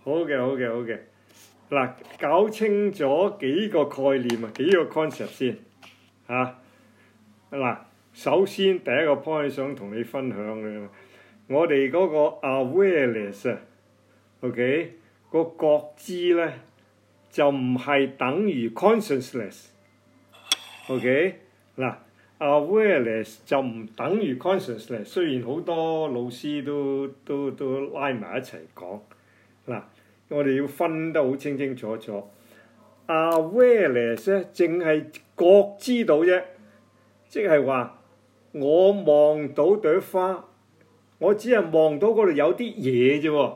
好嘅，好嘅，好嘅。嗱，搞清咗幾個概念啊，幾個 concept 先嚇。嗱，首先第一個 point 想同你分享嘅，我哋嗰個 awareness 啊，OK，個覺知咧就唔係等於 consciousness，OK，嗱。awareness 就唔等於 consciousness，雖然好多老師都拉埋一齊講。嗱，我哋要分得好清清楚楚。awareness 咧，淨係覺知到啫，即係話我望到朵花，我只係望到嗰度有啲嘢啫喎。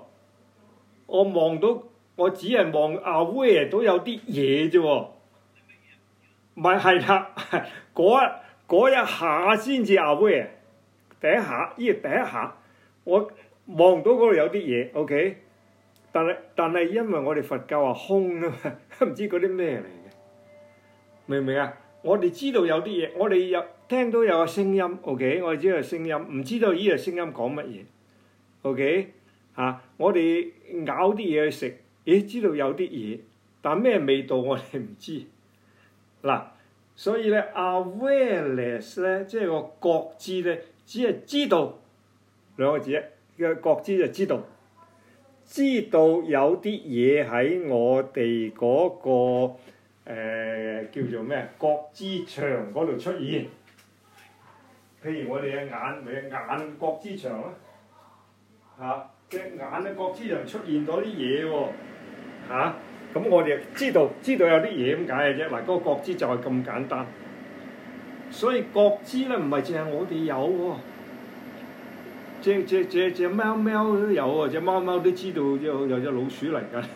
我只係望 aware 到有啲嘢啫喎。唔係啦，嗰一下先至 aware， 第一下我望到嗰度有啲嘢 ，OK， 但係因為我哋佛教話空啊嘛，唔知嗰啲咩嚟嘅，明唔明啊？我哋知道有啲嘢，我哋有聽到有個聲音 ，OK， 我哋知道有聲音，唔知道呢個聲音講乜嘢 ，OK， 我哋咬啲嘢去食，咦，知道有啲嘢，但咩味道我哋唔知，嗱。所以咧 ，awareness 咧，即係個覺知咧，只係知道兩個字嘅覺知就知道有啲嘢喺我哋嗰個叫做咩覺知場嗰度出現。譬如我哋嘅眼覺知場啦，隻眼嘅覺知場出現咗啲嘢喎，咁我哋知道有啲嘢咁解嘅啫。嗱，嗰個覺知就係咁簡單。所以覺知咧唔係淨係我哋有喎，隻貓都有喎，隻貓都知道有隻老鼠嚟㗎。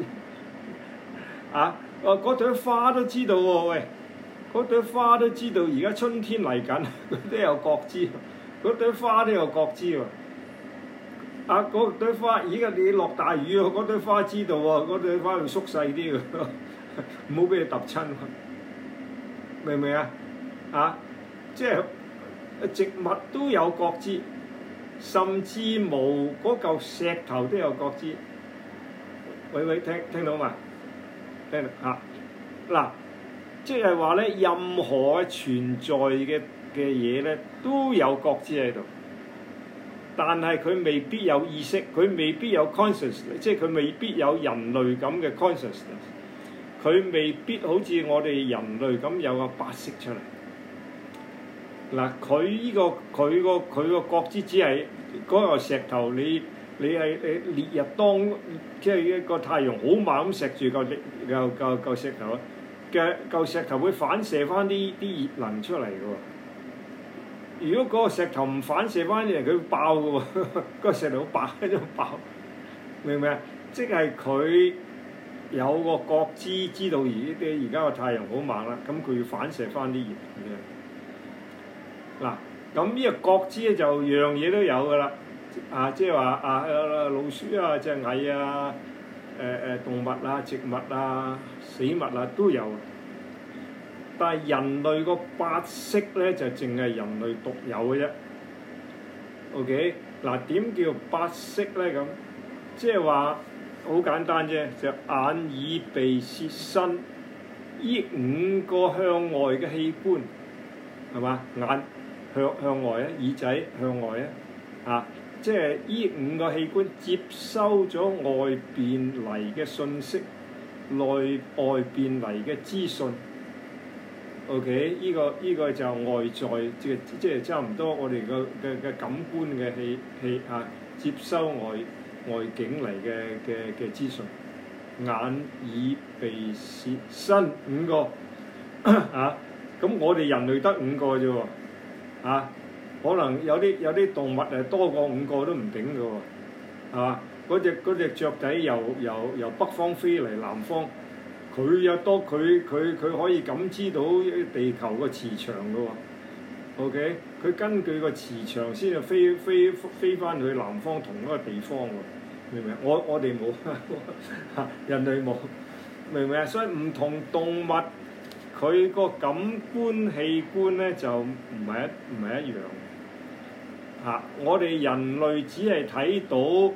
嗰朵花都知道喎，喂，嗰朵花都知道而家春天嚟緊，佢都有覺知。嗰朵花都有覺知喎。嗰朵花，而家你落大雨喎，嗰朵花知道喎，嗰朵花會縮細啲喎，唔好俾佢揼親喎，明唔明啊？即係植物都有覺知，甚至冇嗰嚿石頭都有覺知。喂，聽到嘛？聽到嗱，即係話咧，任何存在嘅嘢咧，都有覺知喺度。但係佢未必有意識，佢未必有 consciousness， 即係佢未必有人類咁嘅 consciousness， 佢未必好似我哋人類咁有個白色出嚟。嗱，佢個覺知只係嗰個石頭，你係烈日當，即係一個太陽好猛咁錫住嚿石頭嘅嚿石頭會反射翻啲熱能出嚟嘅喎。如果嗰個石頭唔反射翻嚟，佢會爆嘅喎。嗰個石頭好白喺度爆，明唔明啊？即係佢有個覺知，知道而家個太陽好猛啦，咁佢要反射翻啲熱嘅。嗱，咁呢個覺知咧就樣嘢都有㗎啦。即係話老鼠啊、隻蟻啊、動物啊、植物啊、死物啊都有。但係人類個八識咧就淨係人類獨有嘅啫。OK， 嗱，點叫八識咧咁？即係話好簡單啫，就眼耳鼻舌身呢5個向外嘅器官，係嘛？眼向外啊，耳仔向外啊，即係呢5個器官接收咗外邊嚟嘅信息，外邊嚟嘅資訊。OK， 呢個就外在，即係差唔多我哋嘅感官嘅器接收外境嚟嘅資訊，眼耳鼻舌身5個咁我哋人類得5個啫喎，可能有啲動物多過5個都唔頂嘅喎，係嘛？嗰隻雀仔由北方飛嚟南方。佢又多，佢可以感知到地球個磁場嘅喎。OK， 佢根據個磁場先至飛翻去南方同一個地方喎，明唔明？我哋冇，人類冇，明唔明啊？所以唔同動物佢個感官器官咧就唔係一樣。我哋人類只係睇到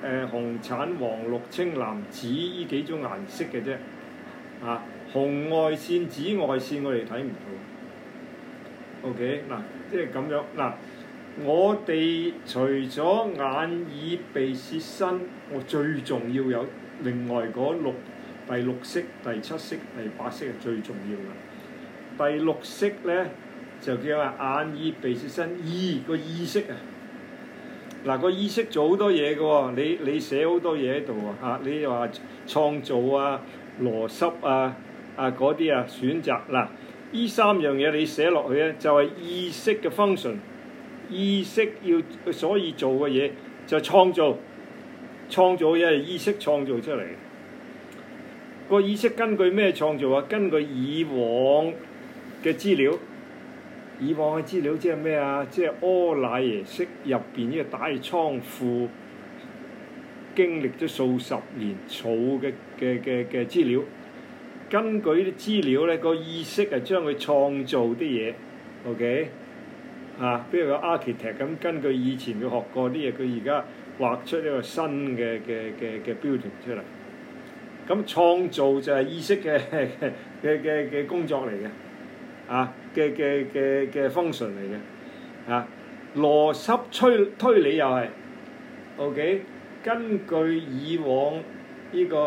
紅、橙、黃、綠、青、藍、紫呢幾種顏色嘅啫。啊，紅外線、紫外線我哋睇唔到。OK， 嗱，即係咁樣嗱。我哋除咗眼、耳、鼻、舌、身，我最重要有另外嗰第六識、第七識、第八識係最重要嘅。第六識咧就叫眼、耳、鼻、舌、身意個意識啊。嗱，個意識做好多嘢嘅喎，你寫好多嘢喺度啊，你話創造啊、邏輯啊、嗰啲啊、選擇嗱，呢三樣嘢你寫落去咧就係意識嘅 function。意識要所以做嘅嘢就係創造嘢係意識創造出嚟。個意識根據咩創造啊？根據以往嘅資料。以往嘅資料即係咩啊？即係阿賴耶識入邊呢個大倉庫經歷咗數十年儲嘅資料。根據啲資料咧，個意識係將佢創造啲嘢。OK。比如個 architect 咁，根據以前佢學過啲嘢，佢而家畫出一個新嘅building 出嚟。咁創造就係意識嘅工作嚟嘅，嘅 function 嚟嘅。邏輯推理又係 OK， 根據以往呢個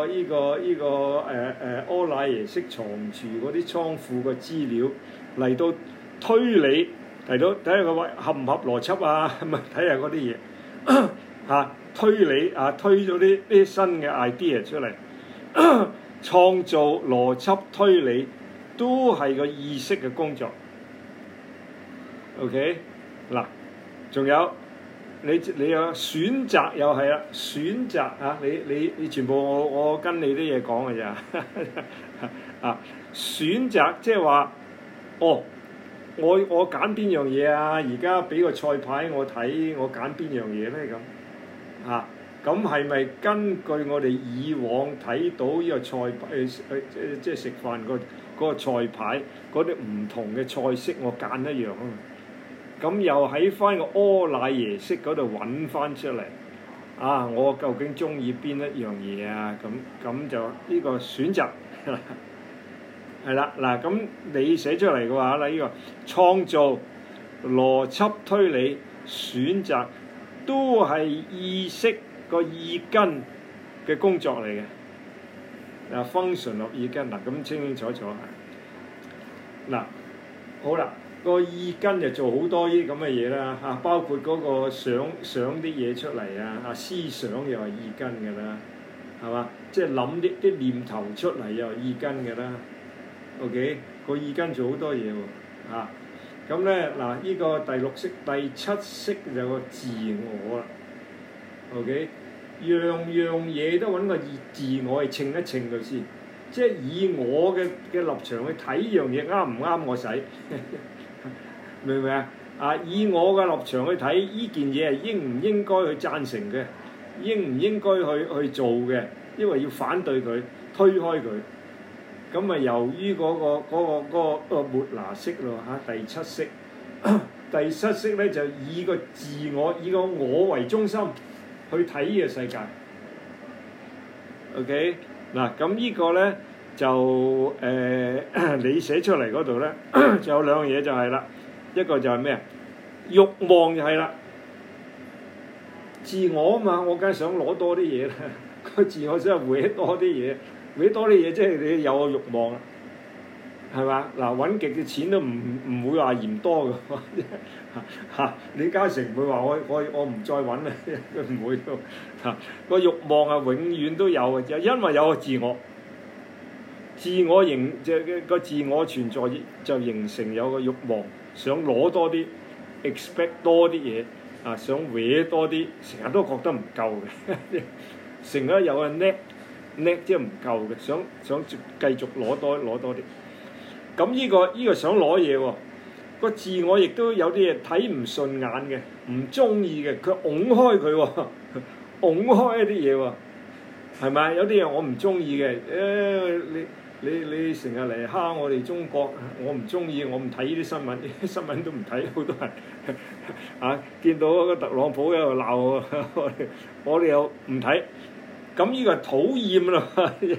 阿賴耶識藏住嗰啲倉庫嘅資料嚟到推理。睇到睇下個位合唔合邏輯啊？咪睇下嗰啲嘢推理推咗啲新嘅 idea 出嚟，創造邏輯推理都係個意識嘅工作。OK， 嗱，仲有你有選擇又係啦，選擇你全部我跟你啲嘢講嘅咋選擇即係話我揀邊樣嘢啊？而家俾個菜牌我睇，我揀邊樣嘢咧咁咁係咪根據我哋以往睇到呢個菜牌即係食飯嗰個菜牌嗰啲唔同嘅菜式，我揀一樣啊？咁又喺翻個阿賴耶識嗰度揾翻出嚟我究竟中意邊一樣嘢啊？咁就呢個選擇。係啦，嗱咁你寫出嚟嘅話咧，呢個創造、邏輯推理、選擇都係意識個意根嘅工作嚟嘅。function of 意根咁清清楚楚。好啦，個意根就做好多啲咁嘅嘢啦包括嗰個想啲嘢出嚟思想又係意根㗎啦，係嘛？即係諗啲念頭出嚟又係意根㗎啦。OK， 個意根做好多嘢喎咁咧呢個第六識、第七識就個自我啦。OK， 樣嘢都揾個自我去稱一稱佢先，即係以我嘅立場去睇樣嘢啱唔啱我使，明唔明以我嘅立場去睇呢件嘢係應唔應該去贊成嘅，應唔應該去做嘅，因為要反對佢、推開佢。咁啊，由於嗰個末那識咯第七識，第七識咧就以個自我、以個我為中心去睇呢個世界。OK， 咁呢個咧就你寫出嚟嗰度咧就有兩樣嘢就係啦，一個就係咩慾望就係啦，自我啊嘛，我梗係想攞多啲嘢啦，個自我想係搲多啲嘢。搲多啲嘢，即係你有個慾望啦，係嘛？揾極嘅錢都唔會話嫌多㗎李嘉誠唔會話我唔再揾啦，佢唔會個慾望永遠都有嘅，就因為有個自我個自我存在就形成有個慾望，想攞多啲 ，expect 多啲嘢想搲多啲，成日都覺得唔夠嘅，成日有個叻即係唔夠嘅，想繼續攞多啲。咁呢個想攞嘢喎，個自我亦都有啲嘢睇唔順眼嘅，唔中意嘅，佢拱開佢喎，拱開一啲嘢喎，係咪？有啲嘢我唔中意嘅， 你成日嚟蝦我哋中國，我唔中意，我唔睇呢啲新聞，呢啲新聞都唔睇，好多人啊見到個特朗普喺度鬧我哋又唔睇，咁呢個係討厭啦。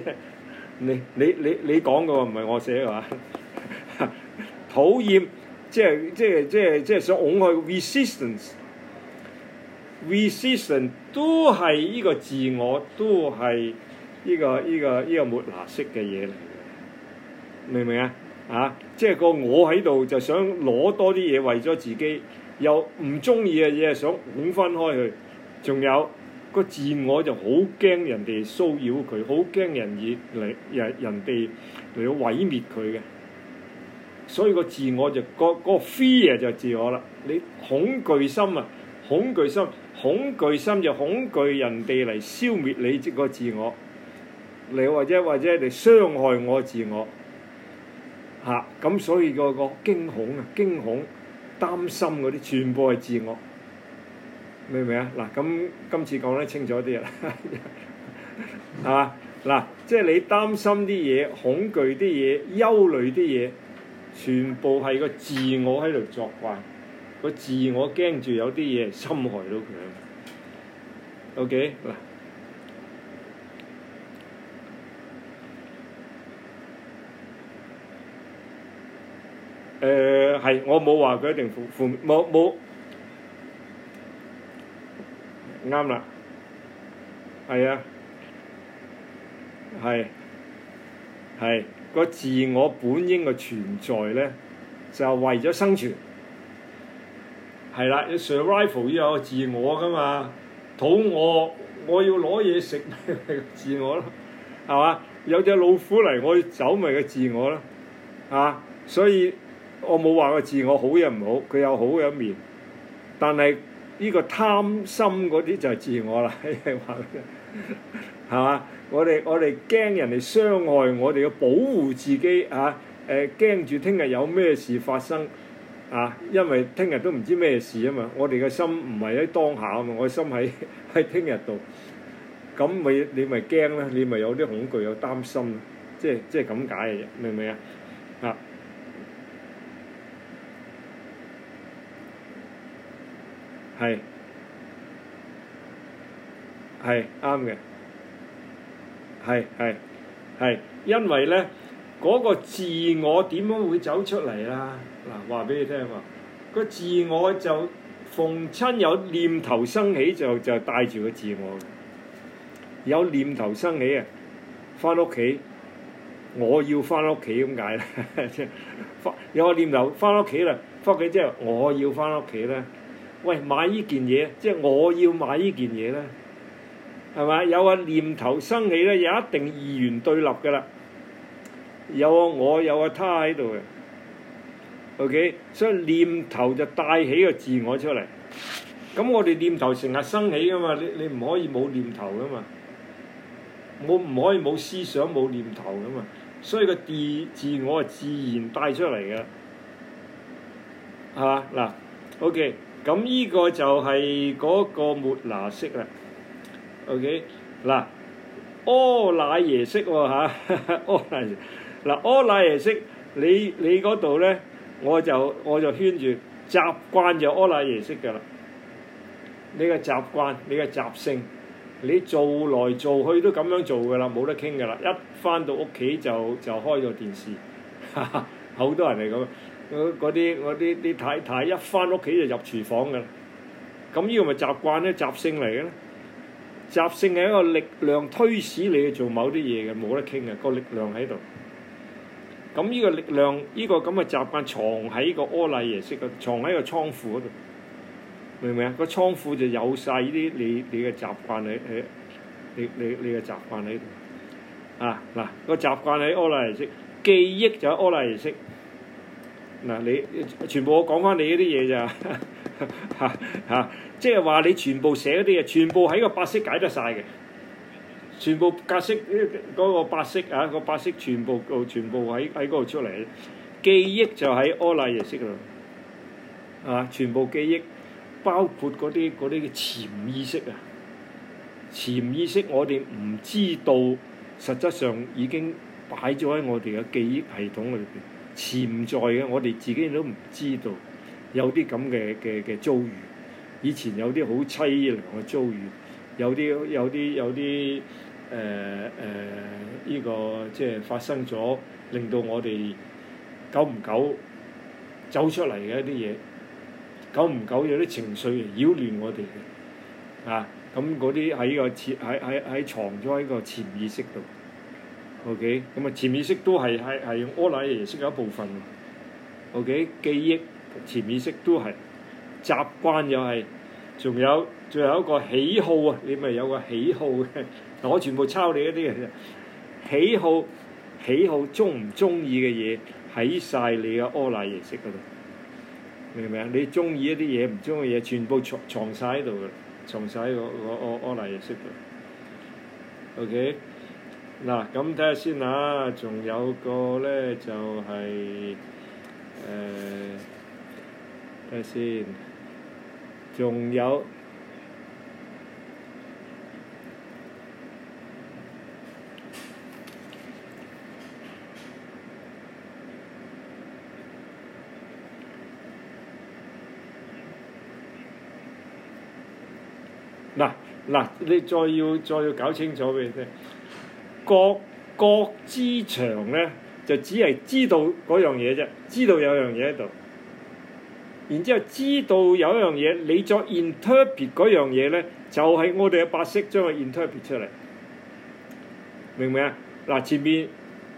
你講嘅喎，唔係我寫嘅話，討厭即係想擁去 resistance 都係呢個自我，都係呢個末那式嘅嘢嚟嘅，明唔明啊？即係個我喺度就想攞多啲嘢為咗自己，又唔中意嘅嘢想拱分開去，仲有個自我就好驚人哋騷擾佢，好驚人哋嚟到毀滅佢嘅，所以個自我就個 fear 就自我啦。你恐懼心啊，恐懼心就恐懼人哋嚟消滅你即個自我，你或者嚟傷害我自我咁所以個驚恐、擔心嗰啲全部係自我，明唔明啊？嗱，咁今次講得清楚啲啦，係嘛？嗱，即係你擔心啲嘢、恐懼啲嘢、憂慮啲嘢，全部係個自我喺度作怪，個自我驚住有啲嘢侵害到佢。OK 嗱。係，我冇話佢一定負面，冇啱啦，係啊，係個自我本應嘅存在咧，就係為咗生存，係啦，你 survival 要有個自我噶嘛，肚餓我要攞嘢食咪個自我咯，係嘛？有隻老虎嚟我要走咪個自我咯，所以。我冇話個自我好又唔好，佢有好嘅一面，但係呢個貪心嗰啲就係自我啦，係嘛？我哋驚人哋傷害我哋，要保護自己驚住聽日有咩事發生因為聽日都唔知咩事啊嘛，我哋嘅心唔係喺當下啊嘛，我心喺聽日度，咁你咪驚啦，你咪有啲恐懼有擔心，即係咁解嘅啫，明唔明啊？係啱嘅，係，因為咧嗰個自我點樣會走出嚟啦？嗱，話俾你聽喎，個自我就逢親有念頭生起就帶住個自我，有念頭生起翻屋企，我要翻屋企咁解啦，有個念頭翻屋企啦，翻屋企即係我要翻屋企啦。喂，買呢件嘢，即係我要買呢件嘢咧，係咪？有個念頭生起咧，有一定二元對立㗎啦。有個我，有個他喺度嘅。OK， 所以念頭就帶起個自我出嚟。咁我哋念頭成日生起㗎嘛，你唔可以冇念頭㗎嘛，唔可以冇思想冇念頭㗎嘛。所以個自我係自然帶出嚟嘅，係嘛？嗱 ，OK。咁呢個就係嗰個末那式啦 ，OK 嗱，阿賴耶識喎阿賴耶，阿賴耶識你嗰度咧，我就圈住習慣就阿賴耶識㗎啦，你嘅習慣，你嘅習性，你做來做去都咁樣做㗎啦，冇得傾㗎啦，一返到屋企就開個電視，好多人嚟咁。嗰啲太太一返屋企就入廚房㗎啦，咁呢個咪習慣咧，習性嚟嘅咧。習性係一個力量推使你去做某啲嘢嘅，冇得傾嘅，個力量喺度。咁呢個力量，呢個咁嘅習慣藏喺個阿賴耶識嘅，藏喺個倉庫嗰度，明唔明啊？個倉庫就有晒呢啲你嘅習慣喺你嘅習慣喺度。嗱，個習慣喺阿賴耶識，記憶就喺阿賴耶識。嗱，你全部我講翻你嗰啲嘢咋即係話你全部寫嗰啲嘢，全部喺個八識解得晒嘅，全部格式嗰個八識個八識全部喺嗰度出嚟，記憶就喺阿賴耶識度，全部記憶包括嗰啲嘅潛意識潛意識我哋唔知道，實質上已經擺咗喺我哋嘅記憶系統裏邊，潛在嘅，我哋自己都唔知道有啲咁嘅遭遇。以前有啲好凄涼嘅遭遇，有啲呢個即係發生咗，令到我哋久唔久走出嚟嘅一啲嘢，久唔久有啲情緒嚟擾亂我哋嘅啊。咁嗰啲喺藏咗喺個潛意識度。OK， 咁啊潛意識都係阿賴耶識嘅一部分。OK， 記憶潛意識都係習慣又係，仲有一個喜好啊！你咪有個喜好嘅，我全部抄你一啲嘅喜好中唔中意嘅嘢喺晒你嘅阿賴耶識嗰度，明唔明啊？你中意一啲嘢，唔中意嘅嘢，全部藏晒喺度嘅，藏晒喺個阿賴耶識度。OK。嗱，咁睇下先嚇，仲有個咧就係睇下先，仲有嗱，你再要搞清楚俾你聽。覺知場咧就只係知道嗰樣嘢啫，知道有樣嘢喺度，然之後知道有一樣嘢，你再 interpret 嗰樣嘢咧，就係我哋嘅白色將佢 interpret 出嚟，明唔明啊？嗱，前面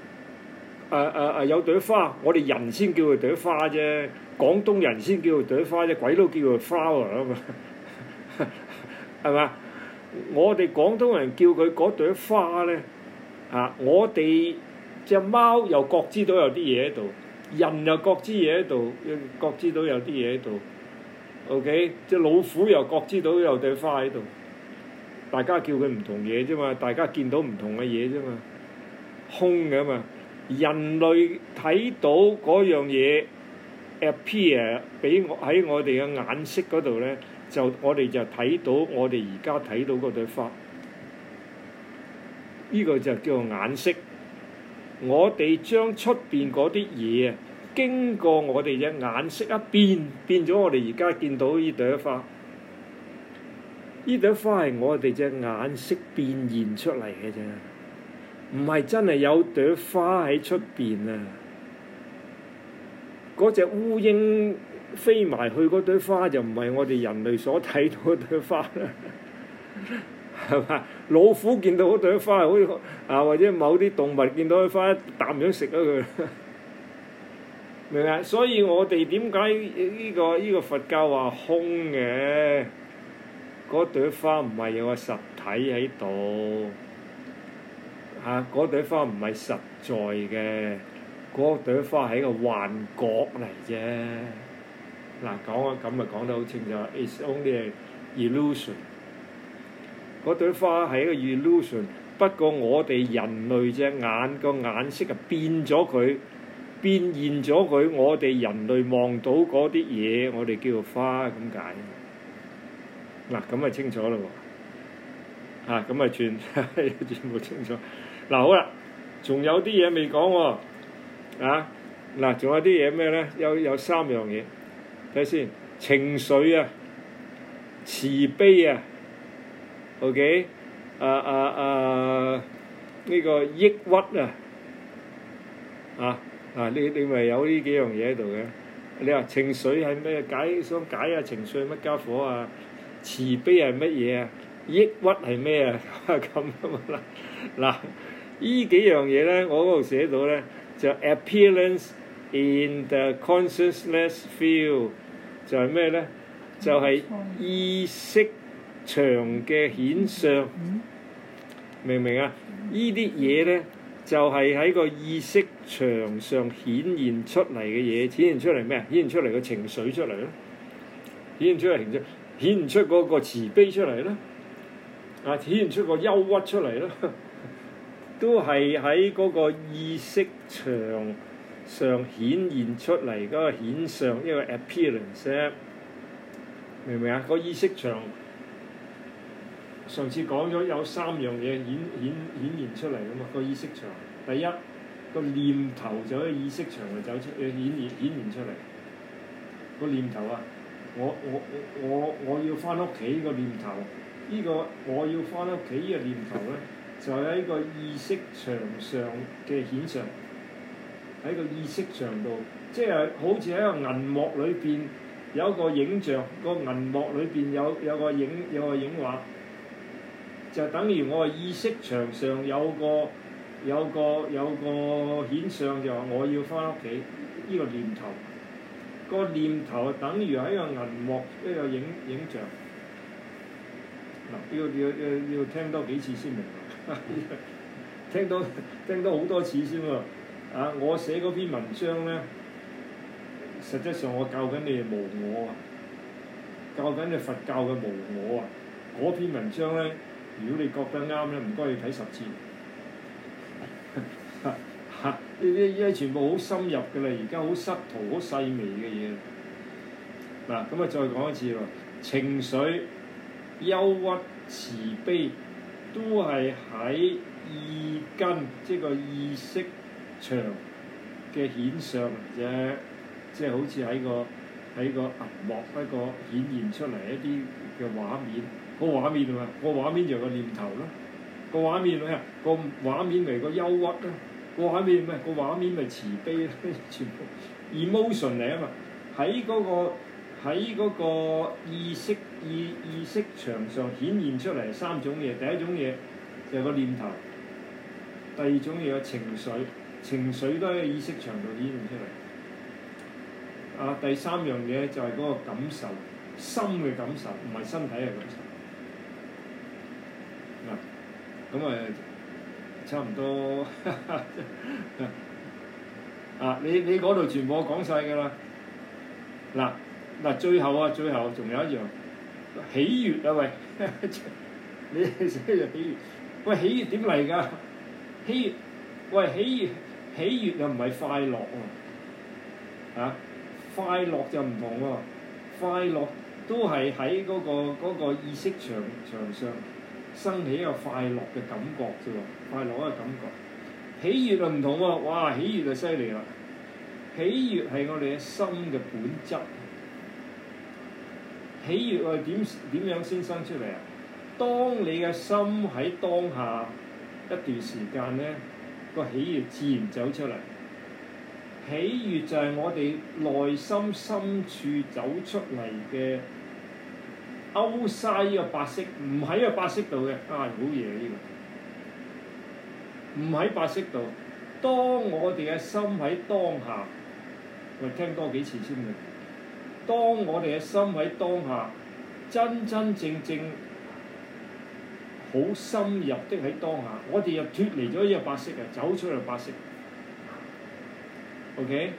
有朵花，我哋人先叫佢朵花啫，廣東人先叫佢朵花啫，鬼都叫佢 flower 啊嘛，係嘛？我哋廣東人叫佢嗰朵花咧。我哋隻貓又覺知到有啲嘢喺度，人又覺知嘢喺度，覺知到有啲嘢喺度。OK， 隻老虎又覺知到有朵花喺度，大家叫佢唔同嘢啫嘛，大家見到唔同嘅嘢啫嘛，空嘅嘛。人類睇到嗰樣嘢 appear 俾我喺我哋嘅眼色嗰度咧，我哋就睇到我哋而家睇到嗰朵花。呢個就叫做眼識，我哋將出邊嗰啲嘢啊，經過我哋隻眼識一變咗我哋而家見到呢朵花。呢朵花係我哋隻眼識變現出嚟嘅啫，唔係真係有朵花喺出邊啊！嗰隻烏蠅飛埋去嗰朵花就唔係我哋人類所睇到嗰朵花啦。係嘛？老虎見到嗰朵花，好似或者某啲動物見到嗰花，一啖樣食咗佢，明啊？所以我哋點解呢個佛教話空嘅？嗰朵花唔係有個實體喺度，嗰朵花唔係實在嘅，嗰朵花係一個幻覺嚟啫。嗱，講咁咪講得好清楚 ，It's only an illusion。嗰朵花係一個 illusion， 不過我哋人類隻眼個眼色啊變咗佢，變現咗佢，我哋人類望到嗰啲嘢，我哋叫做花咁解。嗱，咁咪清楚啦喎，咁咪全部清楚。嗱，好啦，仲有啲嘢未講喎，仲有啲嘢咩咧？有三樣嘢，睇下先，情緒啊，慈悲啊。OK， 呢個抑鬱你咪有呢幾樣嘢喺度嘅。你話情緒係咩？想解下情緒乜家伙啊？慈悲係乜嘢啊？抑鬱係咩啊？咁啊嘛嗱，呢幾樣嘢咧，我嗰度寫到咧就 appearance in the consciousness field 就係咩咧？就係意識場嘅顯相，明唔明啊？呢啲嘢咧就係喺個意識場上顯現出嚟嘅嘢，顯現出嚟咩啊？顯現出嚟個情緒出嚟咯，顯現出嚟顯現出嗰個慈悲出嚟咯，顯現出個憂鬱出嚟咯，都係喺嗰個意識場上顯現出嚟嗰個顯相，一個 appearance， 明唔明啊？個意識場。上次講咗有三樣嘢顯現出嚟㗎嘛，個意識場。第一個念頭就喺意識場度走出顯現出嚟。個念頭啊，我要翻屋企個念頭，呢個我要翻屋企呢個念頭咧，就喺個意識場上嘅顯上，喺個意識場度，即係好似喺個銀幕裏邊有一個影像，個銀幕裏邊有個影畫，就等於我嘅意識場上有個顯相，就話我要翻屋企呢個念頭。個念頭等於喺個銀幕一個影像。嗱，要聽多幾次先明白，聽到好多次先喎。啊，我寫嗰篇文章咧，實際上我教緊你哋無我啊，教緊你佛教嘅無我啊。嗰篇文章咧，如果你覺得啱咧，唔該你睇10次。呢啲全部好深入嘅啦，而家好失圖、好細微嘅嘢。嗱，咁啊再講一次喎，情緒、憂鬱、慈悲都係喺意根，即係個意識場嘅顯相啫，即係好似喺個銀幕一個顯現出嚟一啲嘅畫面。個畫面啊，個畫面就係個念頭啦。個畫面咩啊？個畫面咪個憂鬱啦。個畫面咩？個畫面咪慈悲啦，全部 emotion 嚟啊嘛！喺嗰個意識場上顯現出嚟3種嘢。第一種嘢就係個念頭，第二種嘢係情緒都喺意識場度顯現出嚟。啊，第3樣嘢就係嗰個感受，心嘅感受，唔係身體嘅感受。嗱，咁啊〜差唔多啊！你嗰度全部我講晒㗎啦。嗱，最後仲有一樣喜悅啊！喂，你寫就喜悅。喂，喜悅點嚟㗎？喜悅又唔係快樂喎。啊，快樂就唔同喎。快樂都係喺嗰個意識場上生起一個快樂嘅感覺啫喎，快樂嘅感覺。喜悅就唔同喎，哇！喜悅就犀利啦。喜悅係我哋嘅心嘅本質。喜悅係點樣先生出嚟啊？當你嘅心喺當下一段時間咧，個喜悅自然走出嚟。喜悅就係我哋內心深處走出嚟嘅。勾曬呢個白色，唔喺個白色度嘅，好嘢呢個，唔喺白色度。當我哋嘅心喺當下，我聽多幾次先嘅。當我哋嘅心喺當下，真真正正好深入的喺當下，我哋又脫離咗呢個白色嘅，走出嚟白色。OK，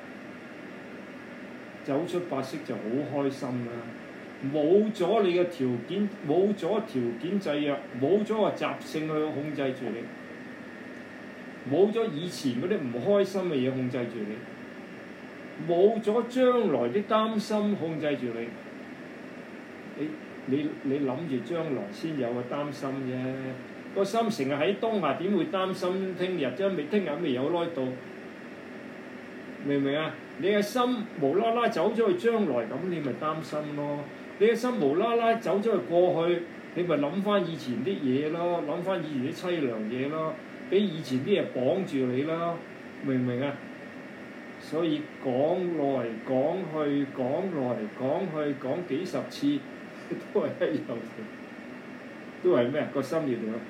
走出白色就好開心啦。冇咗你嘅條件，冇咗條件制約，冇咗個習性去控制住你，冇咗以前嗰啲唔開心嘅嘢控制住你，冇咗將來啲擔心控制住你。你諗住將來先有個擔心啫，個心成日喺當下點會擔心聽日啫？聽日未有耐到，明唔明啊？你嘅心無啦啦走咗去將來，咁你咪擔心咯。你嘅心無啦啦走咗去過去，你咪諗翻以前啲嘢咯，諗翻以前啲凄涼嘢咯，俾以前啲嘢綁住你咯，明唔明啊？所以講來講去，講幾十次，都係一樣嘅，都係咩？個心要點啊？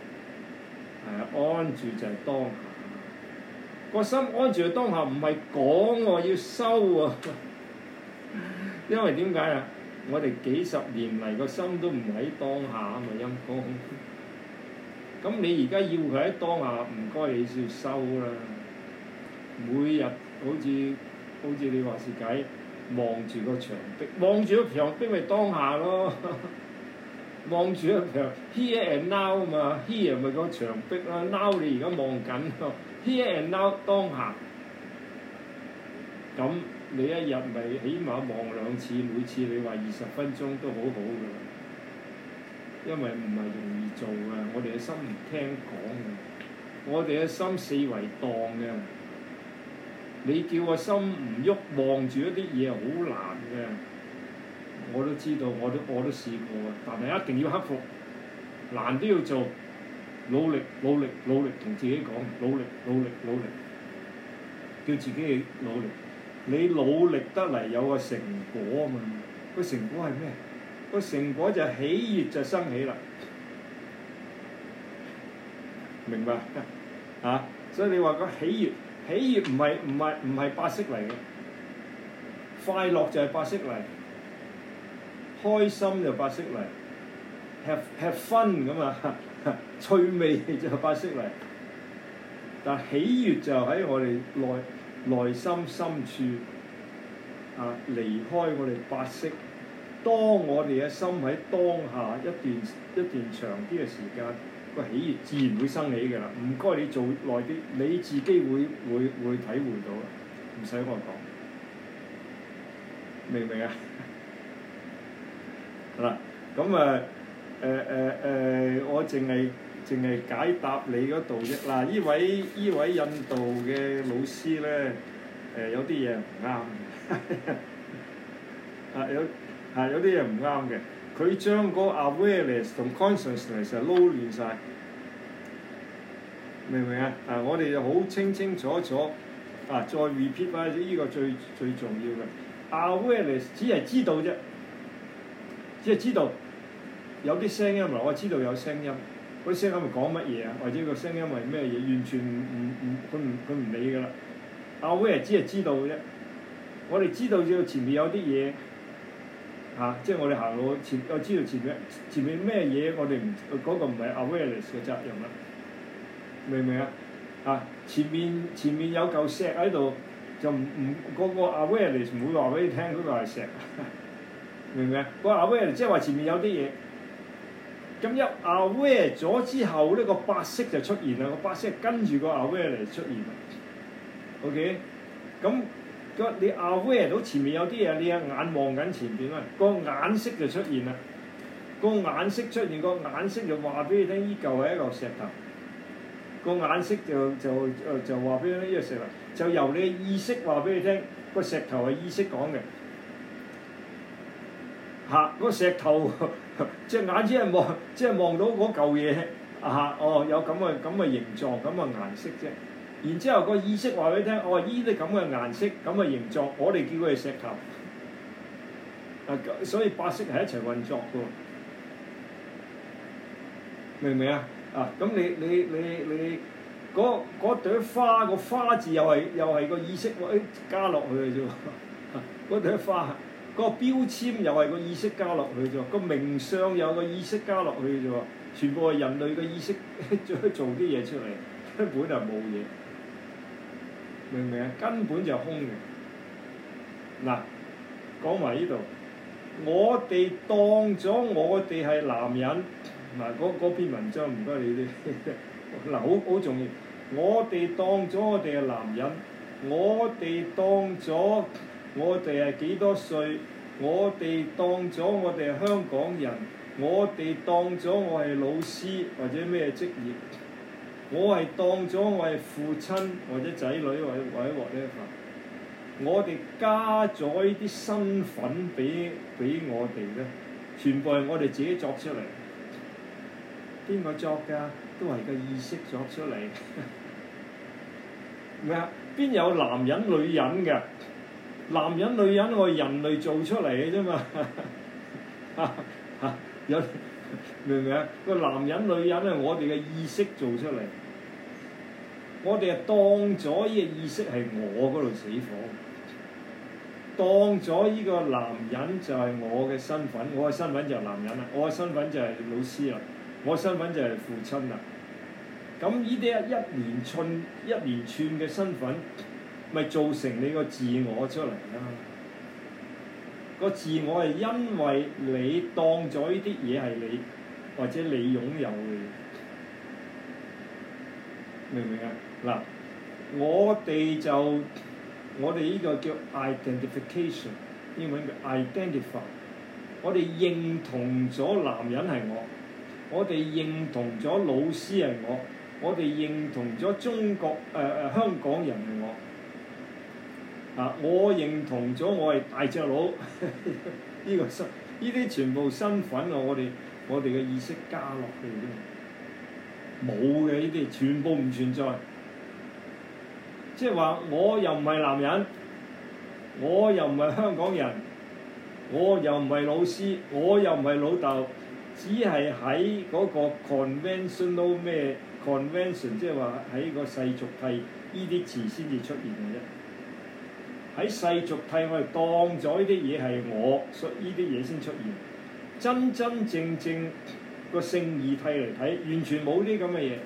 安住就係當下。個心安住喺當下，唔係講喎，要收喎。因為點解啊？我哋幾十年嚟個心都唔喺當下啊嘛，陰公。咁你而家要佢喺當下，唔該你要收啦。每日好似你話事計，望住個牆壁，望住個牆壁咪當下咯。望住個牆 ，here and now 嘛 ，here 咪個牆壁啦 ，now 你而家望緊咯 ，here and now 當下。咁你一日咪起碼望2次，每次你話20分鐘都好好㗎啦。因為唔係容易做㗎，我哋嘅心唔聽講㗎。 我哋嘅心四圍蕩嘅。你叫個心唔喐，望住一啲嘢好難嘅。我都知道，我都試過，但係一定要克服，難都要做，努力努力努力，同自己講努力努力努力，叫自己去努力。你努力得嚟有個成果啊嘛，個成果係咩？個成果就係喜悅就生起啦，明白啊？所以你話個喜悅唔係白色嚟嘅，快樂就係白色嚟，開心就白色嚟 ，have fun 咁啊，趣味就係白色嚟，但喜悅就喺我哋內心深處啊，離開我哋白色。當我哋嘅心喺當下一段長啲嘅時間，個喜悅自然會生起㗎啦。唔該你做耐啲，你自己會體會到，唔使我講，明唔明啊？嗱，咁我淨係解答你嗰度啫。嗱，呢位印度嘅老師咧，有啲嘢唔啱有啲嘢唔啱嘅，佢將個 awareness 同 consciousness 撈亂晒，明唔明啊？我哋就好清楚再 repeat 翻呢個最重要嘅 awareness， 只係知道啫，只係知道有啲聲音我知道有聲音，嗰啲聲音係講乜嘢啊？或者個聲音係咩嘢？完全佢唔理㗎啦。aware 只係知道啫，我哋知道咗前面有啲嘢。即係我哋行路我知道前面咩嘢，我哋嗰個唔係 awareness 嘅責任啦，明唔明啊？前面有嚿石喺度，就唔嗰個 awareness 唔會話俾你聽嗰個係石，明唔明啊？個 awareness 即係話前面有啲嘢，咁一 aware 咗之後呢個白色就出現啦，個白色跟住個 awareness 出現啦 ，OK， 咁。你 aware 到前面有啲嘢，你眼望緊前邊啊，個眼色就出現啦。個眼色出現，個眼色就話俾你聽，依嚿係一嚿石頭。個眼色就話俾你聽，呢個石頭就由你嘅意識話俾你聽，個石頭係意識講嘅。個石頭隻眼只係望到嗰嚿嘢有咁嘅形狀，咁嘅顏色啫。然之後個意識話俾你聽，依啲咁嘅顏色、咁嘅形狀，我哋叫佢係石頭。所以白色係一齊運作嘅，明唔明啊？咁你嗰朵花個花字又係個意識加落去嘅啫喎。嗰朵花個標籤又係個意識加落去啫喎，個名相有個意識加落去嘅啫喎，全部係人類嘅意識做啲嘢出嚟，根本就冇嘢。明唔明啊？根本就空嘅。嗱，講埋呢度，我哋當咗我哋係男人，嗰篇文章唔該你哋，好重要。我哋當咗我哋係男人，我哋當咗我哋係幾多歲，我哋當咗我哋係香港人，我哋當咗我係老師或者咩職業。我係當咗我係父親或者仔女或者whatever，我哋加咗呢啲身份俾我哋咧，全部係我哋自己作出嚟。邊個作㗎？都係個意識作出嚟。咩啊？邊有男人女人㗎？男人女人我係人類做出嚟嘅啫嘛。有明唔明啊？個男人女人係我哋嘅意識做出嚟。我哋係當咗呢個意識係我嗰度死火，當咗呢個男人就係我嘅身份，我嘅身份就係男人啦，我嘅身份就係老師啦，我嘅身份就係父親啦。咁呢啲一連串嘅身份，咪造成你個自我出嚟啦。個自我係因為你當咗呢啲嘢係你，或者你擁有嘅，明唔明啊？嗱，我哋呢個叫 identification， 英文叫 identify。我哋認同咗男人係我哋認同咗老師係我哋認同咗中國香港人嘅我。我認同咗我係大隻佬，呢個身呢啲全部身份啊，我哋嘅意識加落去啫，冇嘅呢啲全部唔存在。即係話我又唔係男人，我又唔係香港人，我又唔係老師，我又唔係老豆，只係喺嗰個 conventional 咩 convention， 即係話喺個世俗諦呢啲詞先至出現嘅啫。喺世俗諦我哋當咗呢啲嘢係我，所以呢啲嘢先出現。真真正正個聖義諦嚟睇，完全冇啲咁嘅嘢，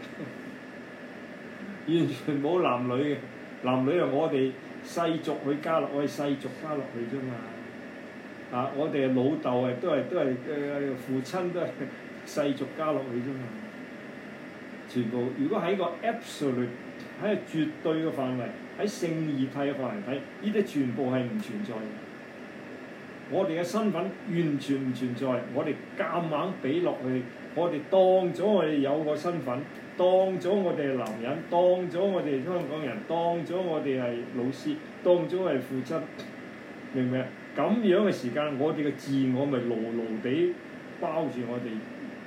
完全冇男女嘅。男女係我哋世俗去加落，我哋世俗加落去啫嘛。我哋係老豆都係父親都係世俗加落去啫嘛。全部如果喺個 absolute 喺個絕對嘅範圍，喺聖義諦嘅範圍睇，呢啲全部係唔存在嘅。我哋嘅身份完全唔存在，我哋夾硬俾落去，我哋當咗我哋有個身份，當咗我哋係男人，當咗我哋香港人，當咗我哋係老師，當咗係父親，明唔明啊？咁樣嘅時間，我哋嘅自我咪牢牢地包住我哋，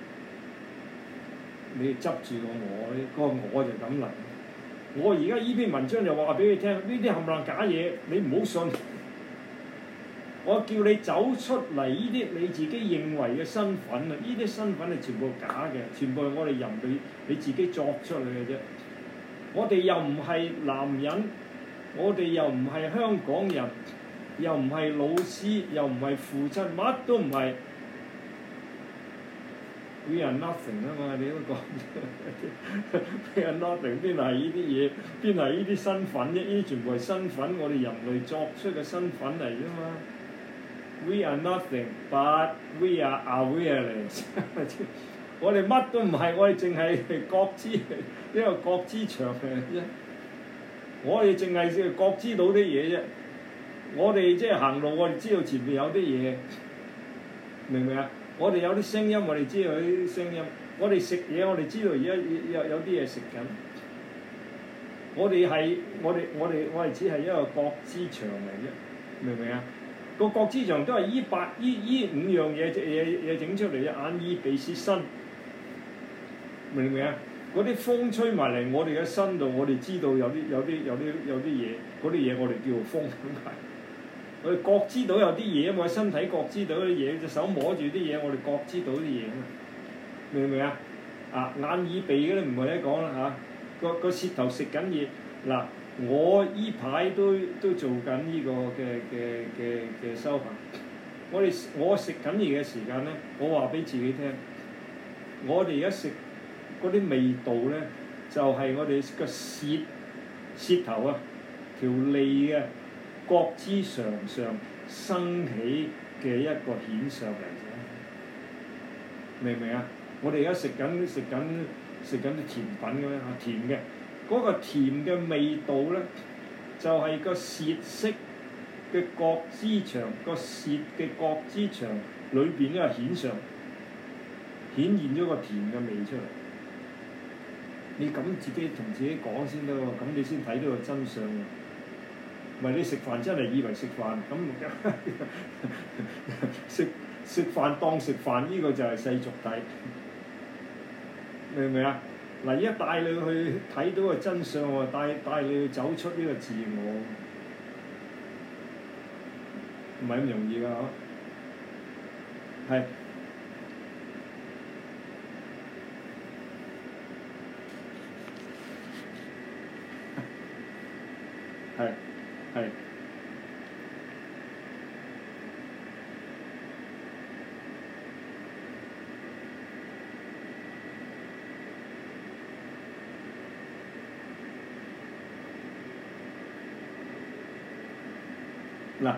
你執住個我就咁嚟。我而家呢篇文章就話俾你聽，呢啲冚唪唥假嘢，你唔好信。我叫你走出嚟，呢啲你自己認為嘅身份啊，呢啲身份係全部假嘅，全部係我哋人類你自己作出嚟嘅啫。我哋又唔係男人，我哋又唔係香港人，又唔係老師，又唔係父親，乜都唔係。We are nothing 啊嘛，你都講。We are nothing，邊係呢啲嘢？邊係呢啲身份啫？呢啲全部係身份，我哋人類作出嘅身份嚟啫嘛。We are nothing, but we are awareness 我哋乜都唔係，我哋淨係覺知，一個覺知場嘅啫。我哋淨係覺知到啲嘢啫。我哋即係行路，我哋知道前面有啲嘢，明唔明啊？我哋有啲聲音，我哋知道有啲聲音。我哋食嘢，我哋知道而家有啲嘢食緊。我哋只係一個覺知場嚟啫，明唔明啊？個覺知場都係依五樣嘢整出嚟嘅，眼耳鼻舌身，明唔明啊？嗰啲風吹埋嚟我哋嘅身度，我哋知道有啲嘢，嗰啲嘢我哋叫做風咁解。我哋覺知到有啲嘢啊嘛，身體覺知到啲嘢，隻手摸住啲嘢，我哋覺知到啲嘢啊嘛，明唔明啊？眼耳鼻嗰啲唔係一講啦嚇，個舌頭食緊嘢嗱。我依排都做緊呢個嘅修行。我食緊嘢嘅時間咧，我話俾自己聽，我哋而家食嗰啲味道咧，就係我哋個舌頭啊條脷嘅覺知常常生起嘅一個顯象嚟啫，明唔明啊？我哋而家食緊啲甜品咁樣嚇，甜嘅。嗰個甜嘅味道咧，就係個舌識嘅覺知場，個舌嘅覺知場裏邊呢個顯象，顯現咗個甜嘅味出嚟。你咁自己同自己講先得喎，咁你先睇到個真相喎。唔係你食飯真係以為食飯，咁食飯當食飯，呢個就係世俗諦，明唔明啊？嗱，而家帶你去睇到個真相喎，帶你去走出呢個自我，唔係咁容易㗎嗬。係係嗱，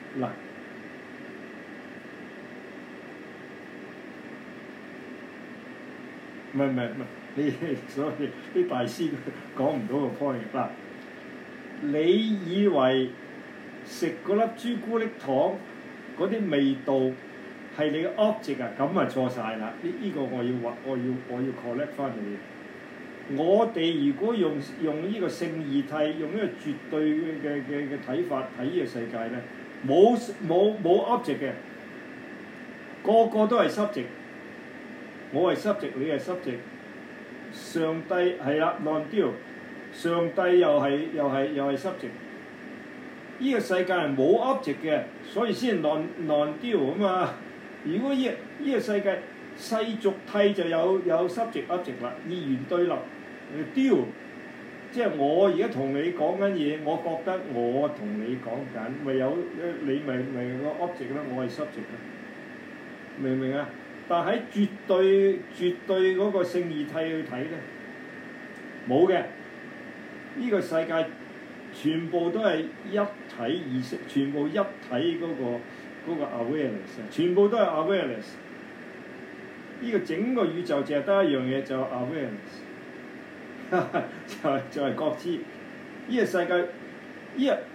唔係，你所以啲大師講唔到個 point 嗱。你以為食嗰粒朱古力糖嗰啲味道係你嘅 object 啊？咁啊錯晒啦！呢個我要 collect 翻嚟。 我哋如果用呢個聖義體，用呢個絕對嘅睇法睇呢個世界咧，冇 object 嘅，個個都係 subject。我係 subject，你係 subject。上帝係啦 non-dual， 上帝又係 subject。呢個世界係冇 object 嘅，所以先 non-dual 啊嘛。如果呢個世界世俗諦就有 subject object 啦，二元對立。dual 即係我而家同你講緊嘢，我覺得我同你講緊，咪有你咪個 object 啦，我係 subject 啦，明唔明啊？但喺絕對嗰個聖義體去睇咧，冇嘅。呢個世界全部都係一體意識，全部一體嗰個 awareness， 全部都係 awareness。呢個整個宇宙淨係得一樣嘢，就係 awareness， 就係覺知。呢個世界，呢個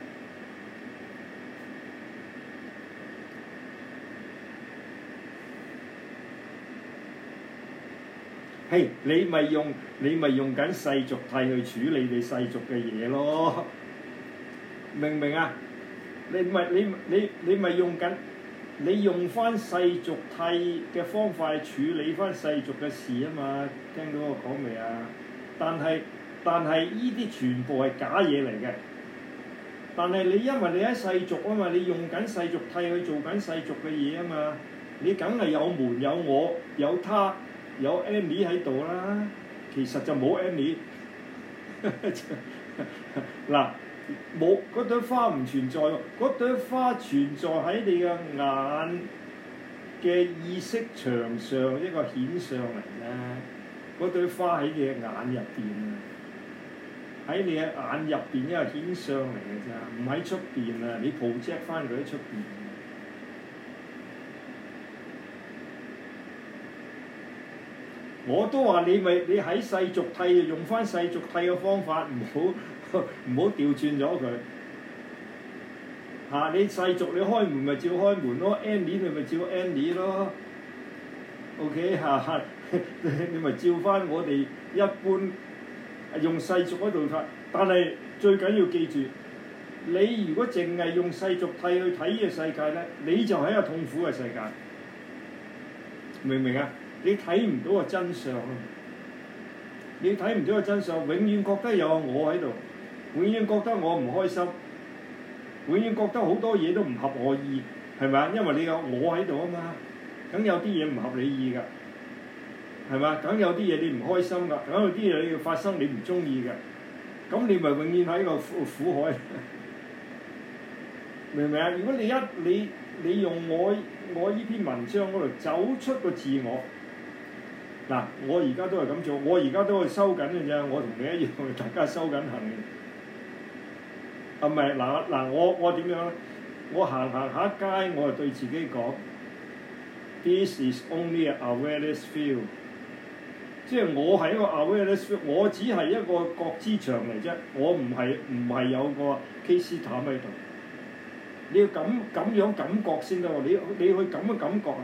係你咪用緊世俗諦去處理你世俗嘅嘢咯，明唔明啊？你咪用緊，你用翻世俗諦嘅方法去處理翻世俗嘅事啊嘛，聽到我講未啊？但係依啲全部係假嘢嚟嘅。但係你因為你喺世俗啊嘛，你用緊世俗諦去做緊世俗嘅嘢啊嘛，你梗係有門有我有他有 Annie 喺度啦，其實就冇 Annie。嗱，冇嗰朵花唔存在喎，嗰朵花存在喺你嘅眼嘅意識場上一個顯相嚟啦。嗰朵花喺你嘅眼入邊啊，喺你嘅眼入邊一個顯相嚟嘅咋，唔喺出邊啊！你 project 翻佢喺出邊。我都話你喺世俗諦用翻世俗諦嘅方法，唔好調轉咗佢。嚇！你世俗你開門咪照開門咯 ，Annie 你咪照 Annie 咯。OK 嚇，你咪照翻我哋一般用世俗嗰度睇，但係最緊要記住，你如果淨係用世俗諦去睇呢個世界咧，你就係一個痛苦嘅世界，明唔明啊？你睇唔到個真相啊！你睇唔到個真相，永遠覺得有我喺度，永遠覺得我唔開心，永遠覺得好多嘢都唔合我意，係咪啊？因為你有我喺度啊嘛，梗有啲嘢唔合你意㗎，係咪啊？梗有啲嘢你唔開心㗎，梗有啲嘢你要發生你唔中意㗎，咁你咪永遠喺個苦海，明唔明啊？如果你用我呢篇文章嗰度走出個自我。嗱，我而家都係咁做，我而家都係收緊嘅啫，我同你一樣，大家收緊行嘅。啊唔係，嗱，我點樣咧？我行下街，我就對自己講 ：This is only an awareness field。即係我係一個 awareness field，我只係一個覺知場嚟啫，我唔係有個 K-C 塔喺度。你要咁樣感覺先得喎，你去咁嘅感覺啊！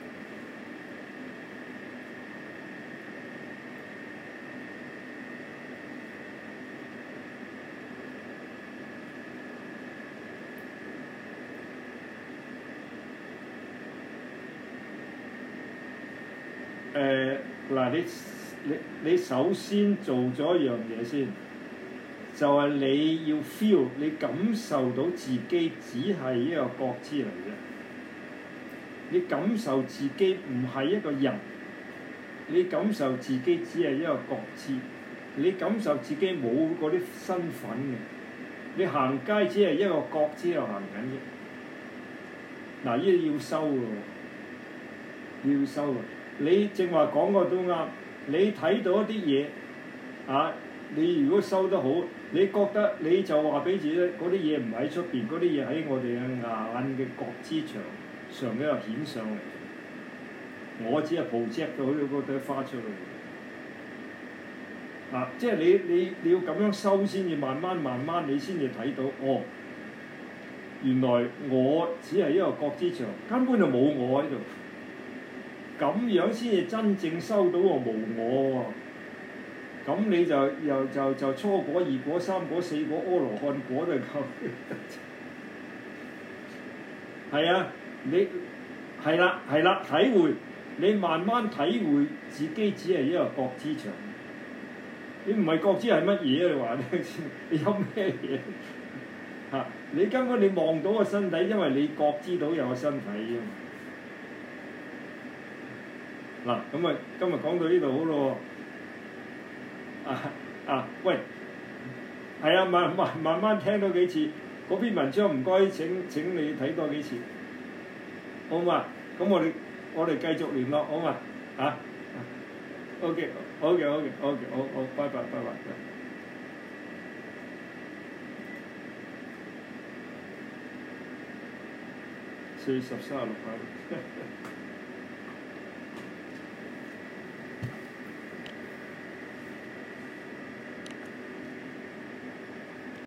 嗱，你首先做咗一樣嘢先，就係你要 feel， 你感受到自己只係一個覺知嚟嘅，你感受自己唔係一個人，你感受自己只係一個覺知，你感受自己冇嗰啲身份嘅，你行街只係一個覺知喺度行緊啫。嗱，呢啲要收喎，要收喎。你正話講個都啱，你睇到一啲嘢啊，你如果收得好，你覺得你就話俾自己嗰啲嘢唔喺出邊，嗰啲嘢喺我哋嘅眼嘅覺知場上一個顯上嚟。我只係 project 到嗰朵花出嚟。啊，即係你要咁樣收先至慢慢你先至睇到，哦，原來我只係一個覺知場，根本就冇我喺度。咁樣先至真正收到個無我喎， 咁你就初果、二果、三果、四果、阿羅漢果就夠。係啊，你係啦，體會你慢慢體會自己只係一個覺知場。你唔係覺知係乜嘢啊？你話你知，你有咩嘢嚇？你根本你望到個身體，因為你覺知到有個身體啊嘛。嗱，咁啊，今日講到呢度好咯喎。喂，係啊，慢慢聽多幾次嗰篇文章，唔該請你睇多幾次，好嘛？咁我哋繼續聯絡，好嘛？OK，好，拜拜。40、36